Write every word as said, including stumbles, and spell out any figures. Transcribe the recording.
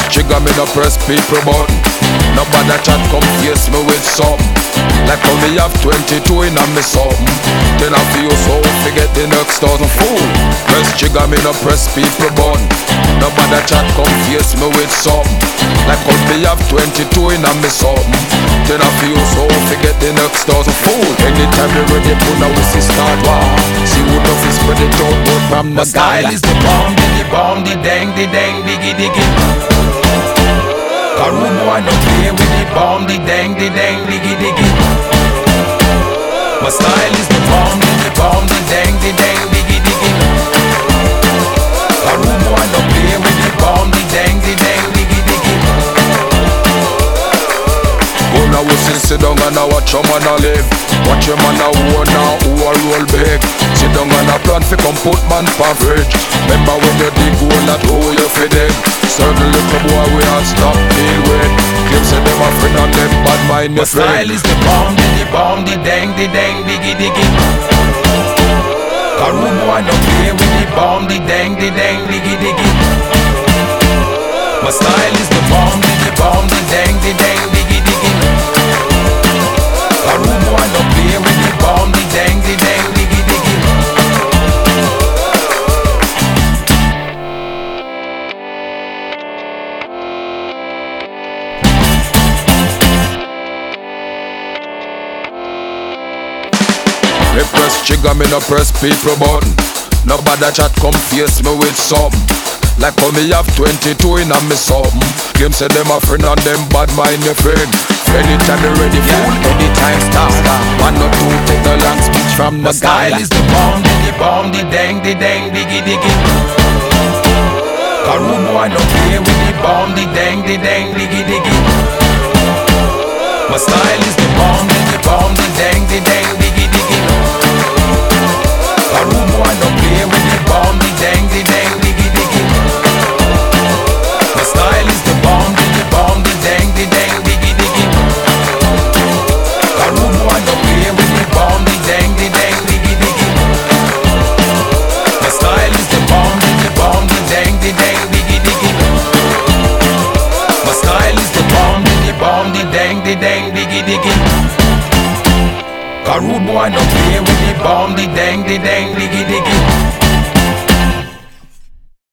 press trigger, me no press people button. Nobody chat come face me with something. Like how me have twenty-two in a me something. Then I feel so forget the next thousand fool. Press trigger, me no press people button. Nobody chat come face me with something. Like how me have twenty-two in a me something. Then I feel so forget the next thousand fool. Anytime you ready, put a whistle start war. See who knows is spread it out, but from the My style is the bomb, the bomb, the dang, the dang, diggy, diggy. A rude boy no play with the bomb, the dang, the dang, diggy, diggy. My style is the bomb, the bomb, the dang, the dang, diggy, diggy. A rude boy no play with the bomb, the dang, the dang, diggy, diggy. Go now whistle, sit down and I watch your man a live. Watch your man a own now, who a roll big. Sit down and a plan fi come put man pa fridge. Remember when you dig hole that hole you fi dig. Certain little boy we all stop deal with. Claim say them a friend and them bad mind My your friend. style is the bomb, the bomb, the dang, the dang, diggy, diggy. A rude boy no play with the bomb, the dang, the dang, diggy, diggy. My style is the bomb, the bomb, the dang, the dang, diggy, diggy. A rude boy no play with the bomb, the dang, the dang, diggy, diggy. Me press trigger, me no press people button. Nobody chat come face me with something. Like how me have twenty-two in a me something. Claim say them a friend and them bad mind your friend. Anytime you ready, fool, anytime start. One or two take the long speech from the My style guy. is the bomb, the bomb, the dang, the dang, diggy, diggy. A rude boy no play with the bomb, the dang, the dang, diggy, diggy. My style is the bomb, the bomb, the dang, the dang, diggy, diggy. A rude boy no play with the bomb, the dang, the dang, diggy, diggy. My style is the bomb, the bomb, the dang, the dang, diggy, diggy. A rude boy no play with the bomb, the dang, the dang, diggy, diggy. My style is the bomb, the bomb, the dang, the dang, diggy, diggy. My style is the bomb, the bomb, the dang, the dang, diggy, diggy. A rude boy no play with the bomb, the dang, the dang, diggy, diggy.